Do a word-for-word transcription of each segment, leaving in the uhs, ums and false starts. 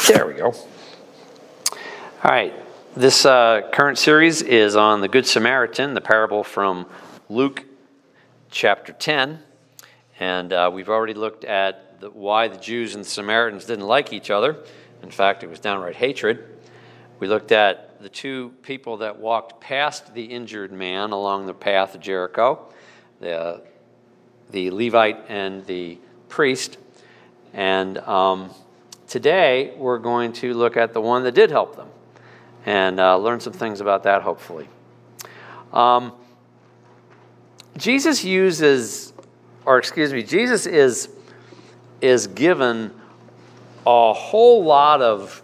There we go. All right. This uh, current series is on the Good Samaritan, the parable from Luke chapter ten. And uh, we've already looked at the, why the Jews and the Samaritans didn't like each other. In fact, it was downright hatred. We looked at the two people that walked past the injured man along the path of Jericho, the, the Levite and the priest. And um, today we're going to look at the one that did help them and uh, learn some things about that, hopefully. Um, Jesus uses, or excuse me, Jesus is, is given a whole lot of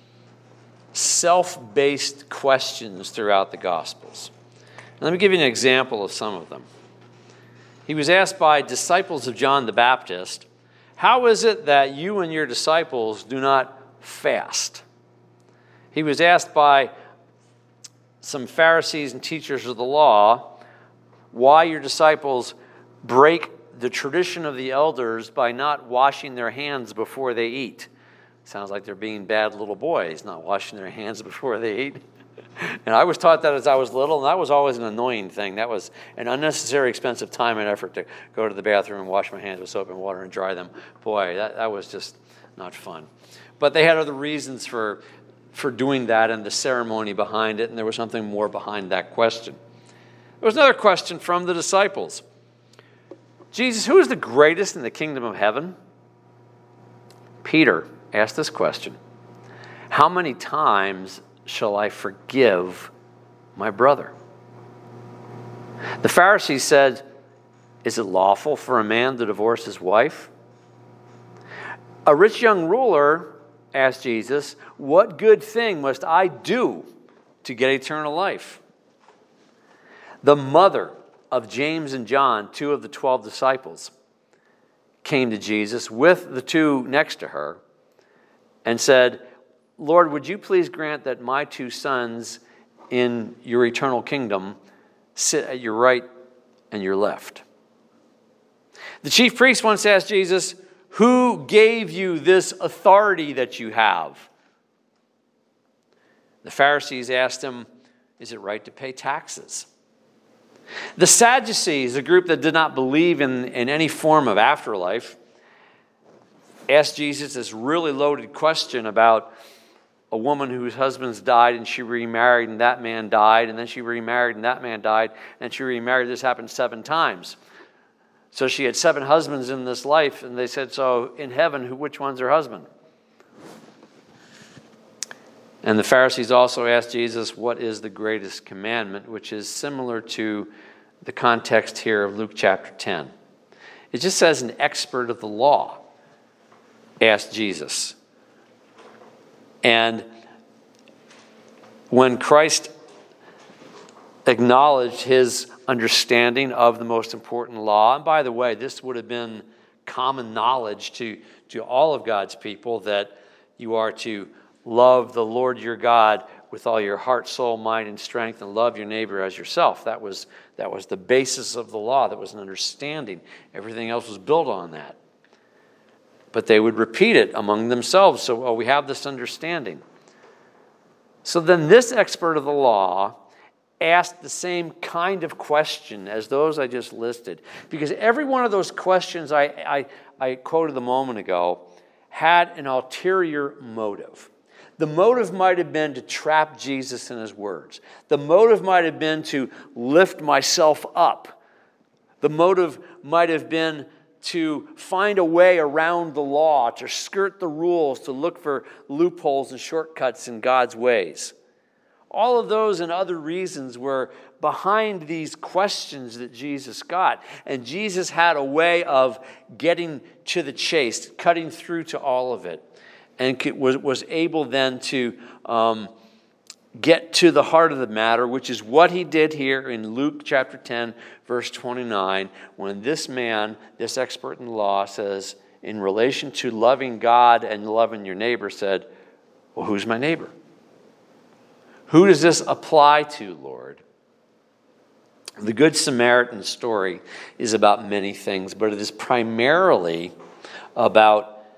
self-based questions throughout the Gospels. And let me give you an example of some of them. He was asked by disciples of John the Baptist, "How is it that you and your disciples do not fast?" He was asked by some Pharisees and teachers of the law why your disciples break the tradition of the elders by not washing their hands before they eat. Sounds like they're being bad little boys, not washing their hands before they eat. And I was taught that as I was little, and that was always an annoying thing. That was an unnecessary, expensive time and effort to go to the bathroom and wash my hands with soap and water and dry them. Boy, that, that was just not fun. But they had other reasons for, for doing that and the ceremony behind it, and there was something more behind that question. There was another question from the disciples. Jesus, who is the greatest in the kingdom of heaven? Peter asked this question. How many times shall I forgive my brother? The Pharisees said, is it lawful for a man to divorce his wife? A rich young ruler asked Jesus, what good thing must I do to get eternal life? The mother of James and John, two of the twelve disciples, came to Jesus with the two next to her and said, Lord, would you please grant that my two sons in your eternal kingdom sit at your right and your left? The chief priest once asked Jesus, who gave you this authority that you have? The Pharisees asked him, is it right to pay taxes? The Sadducees, a group that did not believe in, in any form of afterlife, asked Jesus this really loaded question about a woman whose husband's died and she remarried and that man died, and then she remarried and that man died, and she remarried. This happened seven times. So she had seven husbands in this life, and they said, so in heaven, who, which one's her husband? And the Pharisees also asked Jesus, what is the greatest commandment, which is similar to the context here of Luke chapter ten. It just says an expert of the law asked Jesus. And when Christ acknowledged his understanding of the most important law, and by the way, this would have been common knowledge to, to all of God's people, that you are to love the Lord your God with all your heart, soul, mind, and strength, and love your neighbor as yourself. That was, that was the basis of the law. That was an understanding. Everything else was built on that. But they would repeat it among themselves. So oh, we have this understanding. So then this expert of the law asked the same kind of question as those I just listed. Because every one of those questions I, I, I quoted a moment ago had an ulterior motive. The motive might have been to trap Jesus in his words. The motive might have been to lift myself up. The motive might have been to find a way around the law, to skirt the rules, to look for loopholes and shortcuts in God's ways. All of those and other reasons were behind these questions that Jesus got. And Jesus had a way of getting to the chase, cutting through to all of it. And was, was able then to um, get to the heart of the matter, which is what he did here in Luke chapter ten, verse twenty-nine, when this man, this expert in the law, says, in relation to loving God and loving your neighbor, said, well, who's my neighbor? Who does this apply to, Lord? The Good Samaritan story is about many things, but it is primarily about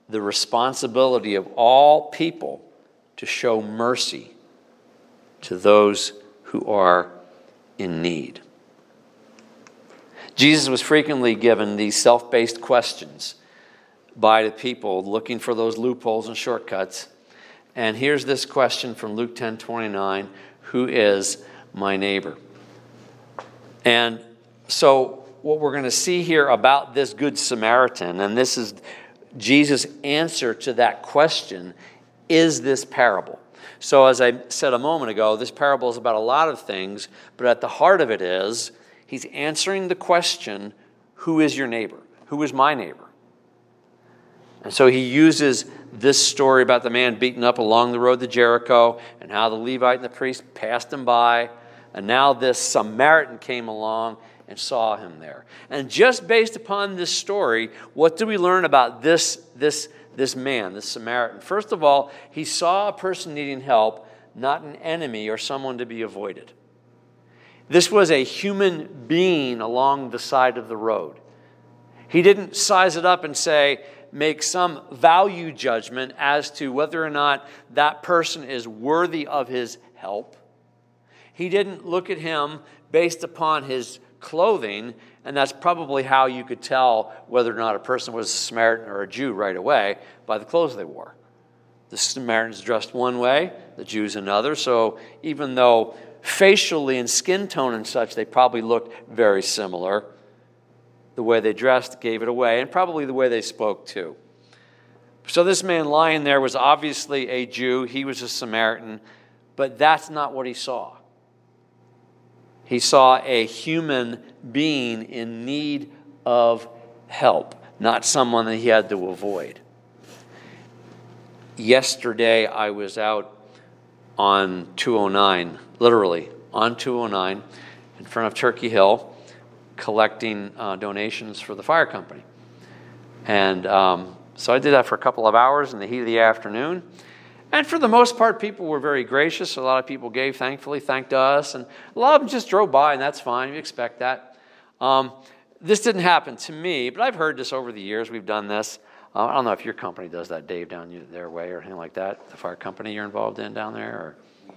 the responsibility of all people to show mercy to those who are in need. Jesus was frequently given these self-based questions by the people looking for those loopholes and shortcuts. And here's this question from Luke ten twenty-nine, who is my neighbor? And so what we're going to see here about this Good Samaritan, and this is Jesus' answer to that question, is this parable. So as I said a moment ago, this parable is about a lot of things, but at the heart of it is, he's answering the question, who is your neighbor? Who is my neighbor? And so he uses this story about the man beaten up along the road to Jericho and how the Levite and the priest passed him by. And now this Samaritan came along and saw him there. And just based upon this story, what do we learn about this, this, this man, this Samaritan? First of all, he saw a person needing help, not an enemy or someone to be avoided. This was a human being along the side of the road. He didn't size it up and say, make some value judgment as to whether or not that person is worthy of his help. He didn't look at him based upon his clothing, and that's probably how you could tell whether or not a person was a Samaritan or a Jew right away, by the clothes they wore. The Samaritans dressed one way, the Jews another, so even though facially and skin tone and such, they probably looked very similar, the way they dressed gave it away, and probably the way they spoke too. So this man lying there was obviously a Jew. He was a Samaritan, but that's not what he saw. He saw a human being in need of help, not someone that he had to avoid. Yesterday, I was out on two oh nine, literally on two oh nine, in front of Turkey Hill, collecting uh, donations for the fire company. And um, so I did that for a couple of hours in the heat of the afternoon. And for the most part, people were very gracious. A lot of people gave, thankfully, thanked us. And a lot of them just drove by, and that's fine. You expect that. Um, this didn't happen to me, but I've heard this over the years. We've done this. Uh, I don't know if your company does that, Dave, down you, their way or anything like that, the fire company you're involved in down there? Or?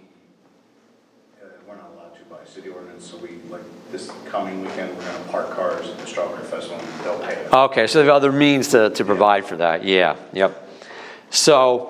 We're not allowed to by city ordinance, so we, like, this coming weekend, we're going to park cars at the Strawberry Festival, and they'll pay us. Okay, so they have other means to, to provide for that. Yeah, yep. So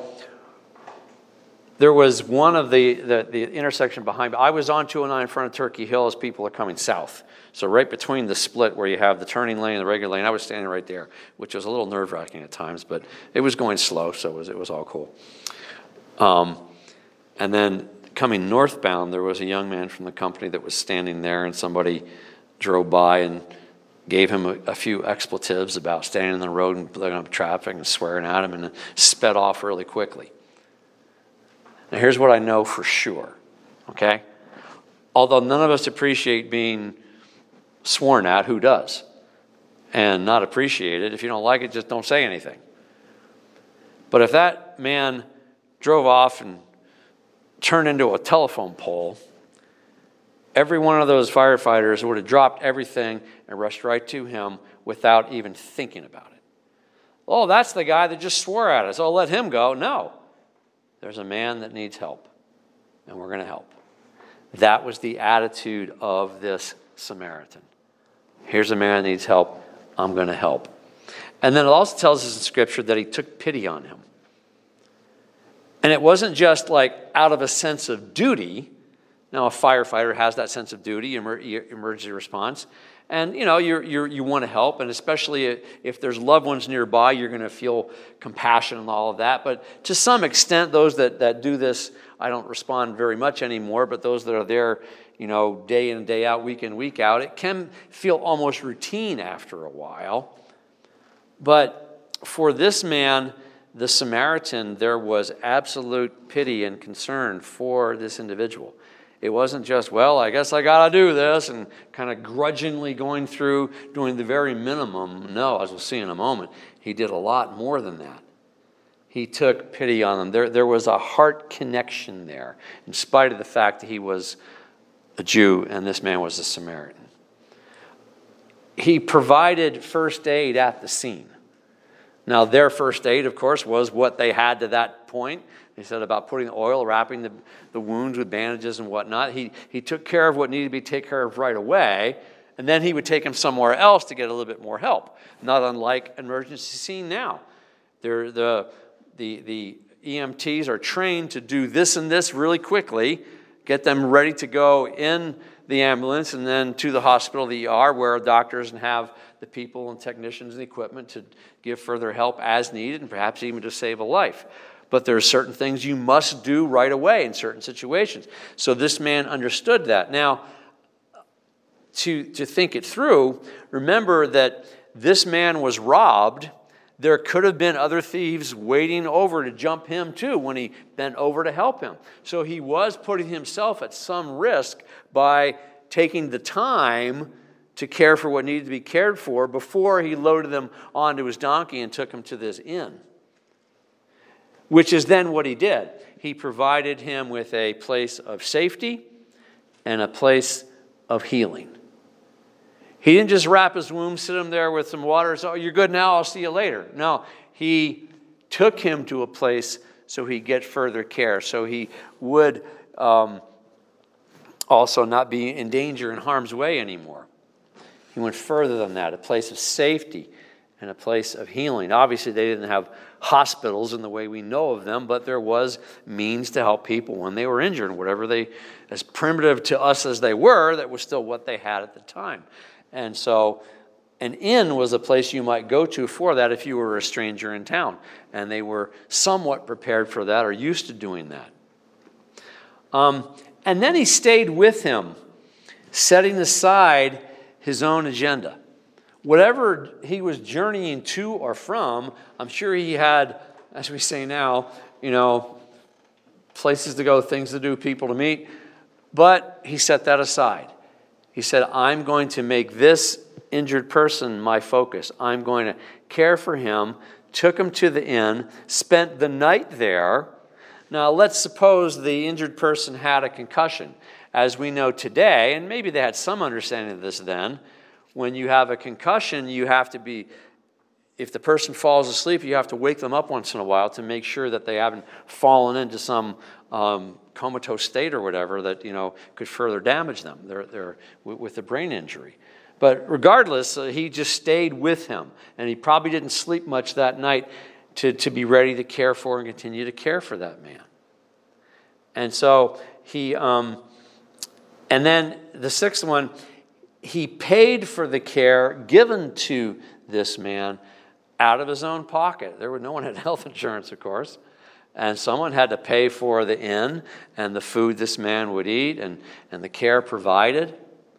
there was one of the, the, the intersection behind me. I was on two oh nine in front of Turkey Hill as people are coming south. So right between the split where you have the turning lane and the regular lane, I was standing right there, which was a little nerve-wracking at times, but it was going slow, so it was, it was all cool. Um, and then coming northbound, there was a young man from the company that was standing there, and somebody drove by and gave him a, a few expletives about standing in the road and blowing up traffic and swearing at him, and sped off really quickly. Now, here's what I know for sure, okay? Although none of us appreciate being sworn at, who does? And not appreciate it. If you don't like it, just don't say anything. But if that man drove off and turned into a telephone pole, every one of those firefighters would have dropped everything and rushed right to him without even thinking about it. Oh, that's the guy that just swore at us. Oh, let him go. No. There's a man that needs help, and we're going to help. That was the attitude of this Samaritan. Here's a man that needs help. I'm going to help. And then it also tells us in Scripture that he took pity on him. And it wasn't just like out of a sense of duty. Now, a firefighter has that sense of duty, emer- emergency response. And, you know, you're, you're, you want to help. And especially if there's loved ones nearby, you're going to feel compassion and all of that. But to some extent, those that, that do this, I don't respond very much anymore. But those that are there, you know, day in and day out, week in, week out, it can feel almost routine after a while. But for this man, the Samaritan, there was absolute pity and concern for this individual. It wasn't just, well, I guess I got to do this, and kind of grudgingly going through, doing the very minimum. No, as we'll see in a moment, he did a lot more than that. He took pity on them. There, there was a heart connection there, in spite of the fact that he was a Jew and this man was a Samaritan. He provided first aid at the scene. Now, their first aid, of course, was what they had to that point. He said about putting oil, wrapping the, the wounds with bandages and whatnot. He, he took care of what needed to be taken care of right away, and then he would take him somewhere else to get a little bit more help, not unlike emergency scene now. They're, the, the, the E M Ts are trained to do this and this really quickly, get them ready to go in the ambulance and then to the hospital, the E R, where doctors and have the people and technicians and equipment to give further help as needed and perhaps even to save a life. But there are certain things you must do right away in certain situations. So this man understood that. Now, to, to think it through, remember that this man was robbed. There could have been other thieves waiting over to jump him too when he bent over to help him. So he was putting himself at some risk by taking the time to care for what needed to be cared for before he loaded them onto his donkey and took him to this inn. Which is then what he did. He provided him with a place of safety and a place of healing. He didn't just wrap his wound, sit him there with some water, and say, oh, you're good now, I'll see you later. No, he took him to a place so he'd get further care, so he would um, also not be in danger in harm's way anymore. He went further than that, a place of safety and a place of healing. Obviously, they didn't have hospitals in the way we know of them, but there was means to help people when they were injured, whatever they, as primitive to us as they were, that was still what they had at the time. And so an inn was a place you might go to for that if you were a stranger in town. And they were somewhat prepared for that or used to doing that. Um, and then he stayed with him, setting aside his own agenda. Whatever he was journeying to or from, I'm sure he had, as we say now, you know, places to go, things to do, people to meet. But he set that aside. He said, I'm going to make this injured person my focus. I'm going to care for him, took him to the inn, spent the night there. Now, let's suppose the injured person had a concussion. As we know today, and maybe they had some understanding of this then, when you have a concussion, you have to be, if the person falls asleep, you have to wake them up once in a while to make sure that they haven't fallen into some um, comatose state or whatever that, you know, could further damage them they're, they're, with the brain injury. But regardless, uh, he just stayed with him, and he probably didn't sleep much that night to, to be ready to care for and continue to care for that man. And so he, um, and then the sixth one, he paid for the care given to this man out of his own pocket. There was no one had health insurance, of course. And someone had to pay for the inn and the food this man would eat and, and the care provided.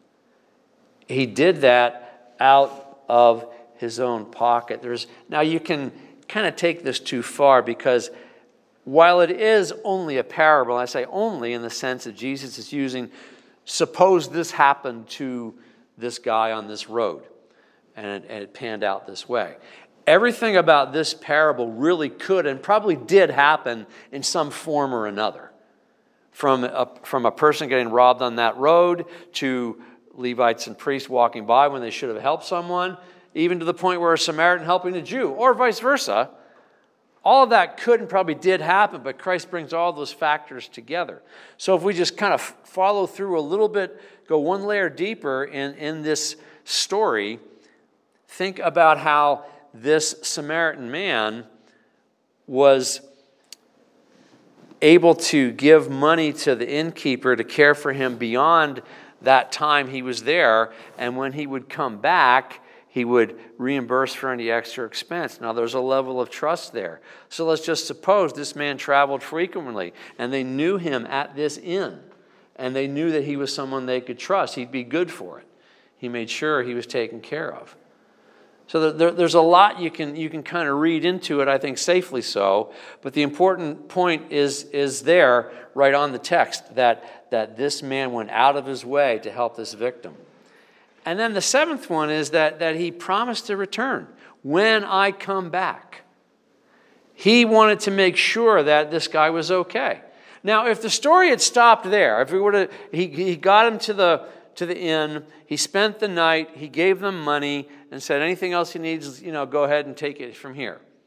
He did that out of his own pocket. There's now you can kind of take this too far because while it is only a parable, I say only in the sense that Jesus is using, suppose this happened to this guy on this road, and it, and it panned out this way. Everything about this parable really could and probably did happen in some form or another. From a, from a person getting robbed on that road to Levites and priests walking by when they should have helped someone, even to the point where a Samaritan helping a Jew, or vice versa. All of that could and probably did happen, but Christ brings all those factors together. So if we just kind of follow through a little bit, go one layer deeper in, in this story, think about how this Samaritan man was able to give money to the innkeeper to care for him beyond that time he was there, and when he would come back, he would reimburse for any extra expense. Now, there's a level of trust there. So let's just suppose this man traveled frequently, and they knew him at this inn, and they knew that he was someone they could trust. He'd be good for it. He made sure he was taken care of. So there, there's a lot you can you can kind of read into it, I think safely so. But the important point is, is there right on the text, that, that this man went out of his way to help this victim. And then the seventh one is that, that he promised to return when I come back. He wanted to make sure that this guy was okay. Now, if the story had stopped there, if we were to, he, he got him to the to the inn, he spent the night, he gave them money, and said anything else he needs, you know, go ahead and take it from here.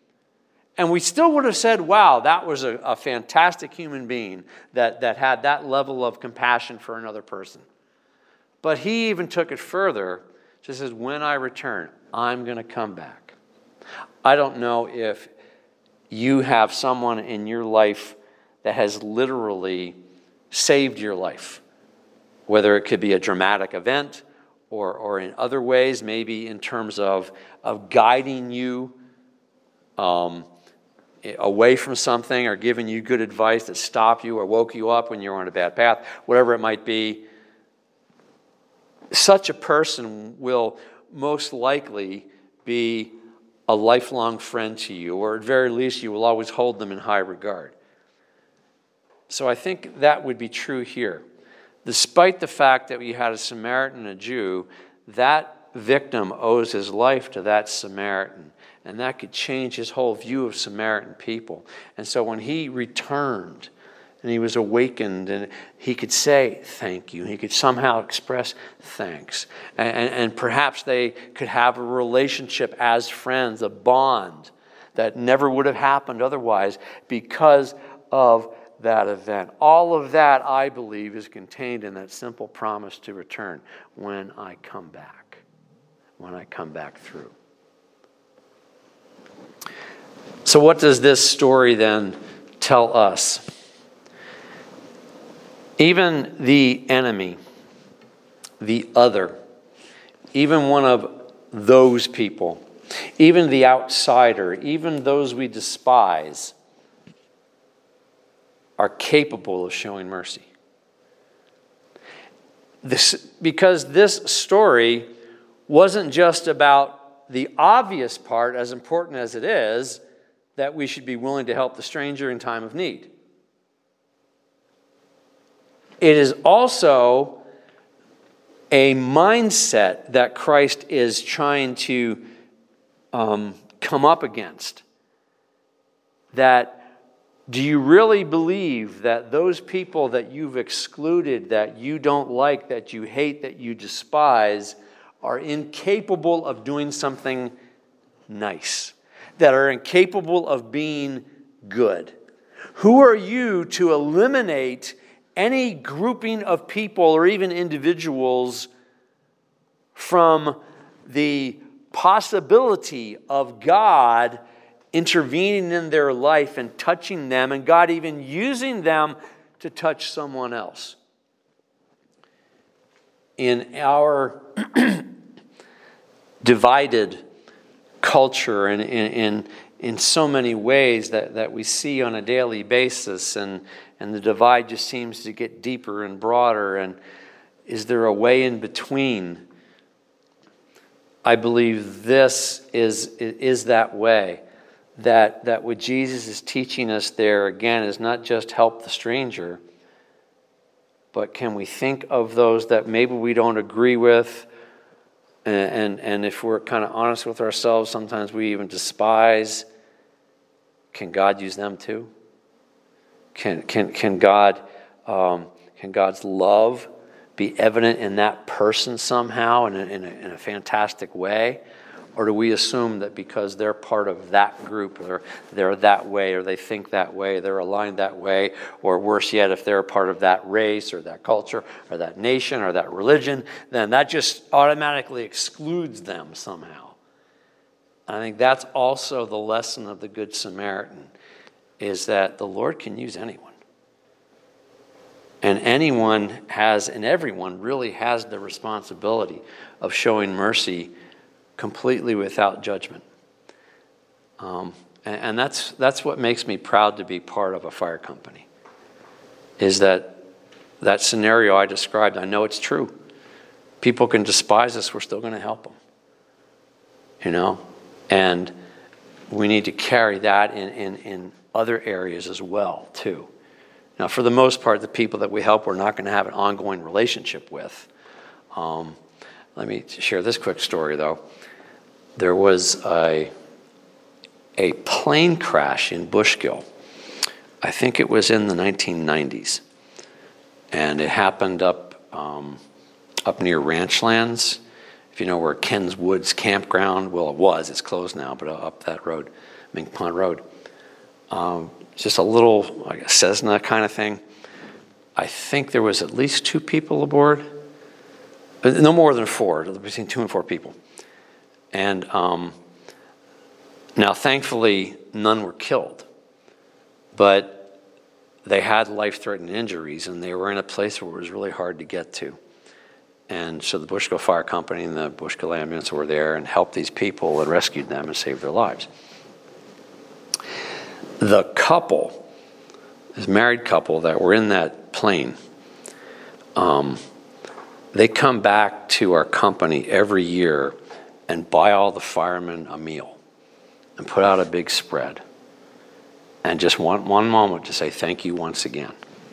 And we still would have said, wow, that was a, a fantastic human being that, that had that level of compassion for another person. But he even took it further. Just says, when I return, I'm going to come back. I don't know if you have someone in your life that has literally saved your life, whether it could be a dramatic event or, or in other ways, maybe in terms of, of guiding you um, away from something or giving you good advice that stopped you or woke you up when you were on a bad path, whatever it might be. Such a person will most likely be a lifelong friend to you, or at very least you will always hold them in high regard. So I think that would be true here. Despite the fact that we had a Samaritan and a Jew, that victim owes his life to that Samaritan, and that could change his whole view of Samaritan people. And so when he returned and he was awakened, and he could say thank you, he could somehow express thanks, and, and, and perhaps they could have a relationship as friends, a bond that never would have happened otherwise because of that event. All of that, I believe, is contained in that simple promise to return when I come back, when I come back through. So what does this story then tell us? Even the enemy, the other, even one of those people, even the outsider, even those we despise, are capable of showing mercy. This, because this story wasn't just about the obvious part, as important as it is, that we should be willing to help the stranger in time of need. It is also a mindset that Christ is trying to um, come up against. That, do you really believe that those people that you've excluded, that you don't like, that you hate, that you despise, are incapable of doing something nice? That are incapable of being good? Who are you to eliminate any grouping of people or even individuals from the possibility of God intervening in their life and touching them, and God even using them to touch someone else? In our divided culture and in, in, in so many ways that, that we see on a daily basis, and, and the divide just seems to get deeper and broader, and is there a way in between? I believe this is, is that way. That, that what Jesus is teaching us there, again, is not just help the stranger, but can we think of those that maybe we don't agree with, and, and, and if we're kind of honest with ourselves, sometimes we even despise. Can God use them too? Can, can, can, God, um, can God's love be evident in that person somehow in a, in a, in a fantastic way? Or do we assume that because they're part of that group, or they're that way, or they think that way, they're aligned that way, or worse yet, if they're a part of that race or that culture or that nation or that religion, then that just automatically excludes them somehow? I think that's also the lesson of the Good Samaritan, is that the Lord can use anyone. And anyone has, and everyone really has the responsibility of showing mercy completely without judgment. Um, and, and that's that's what makes me proud to be part of a fire company, is that that scenario I described, I know it's true. People can despise us, we're still going to help them. You know? And we need to carry that in, in, in other areas as well, too. Now, for the most part, the people that we help, we're not going to have an ongoing relationship with. Um, let me share this quick story, though. There was a, a plane crash in Bushkill. I think it was in the nineteen nineties. And it happened up um, up near Ranchlands. If you know where Ken's Woods Campground, well, it was. It's closed now, but up that road, Mink Pond Road. um, just a little like a Cessna kind of thing. I think there was at least two people aboard, but no more than four, between two and four people. And um, now, thankfully, none were killed, but they had life-threatening injuries, and they were in a place where it was really hard to get to. And so the Bushkill Fire Company and the Bushkill Ambulance were there and helped these people and rescued them and saved their lives. The couple, this married couple that were in that plane, um, they come back to our company every year and buy all the firemen a meal and put out a big spread. And just one, one moment to say thank you once again.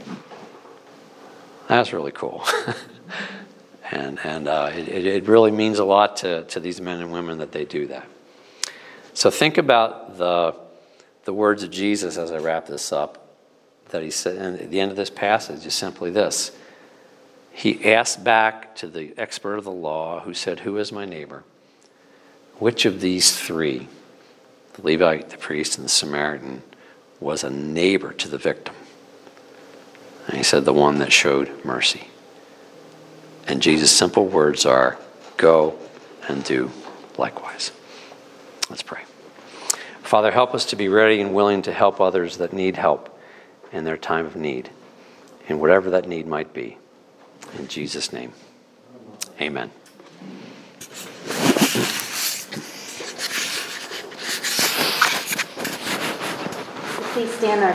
That's really cool. and and uh, it, it really means a lot to, to these men and women that they do that. So think about the, the words of Jesus as I wrap this up, that he said and at the end of this passage is simply this. He asked back to the expert of the law who said, "Who is my neighbor? Which of these three, the Levite, the priest, and the Samaritan, was a neighbor to the victim?" And he said, "The one that showed mercy." And Jesus' simple words are, "Go and do likewise." Let's pray. Father, help us to be ready and willing to help others that need help in their time of need, in whatever that need might be. In Jesus' name, amen. Please stand our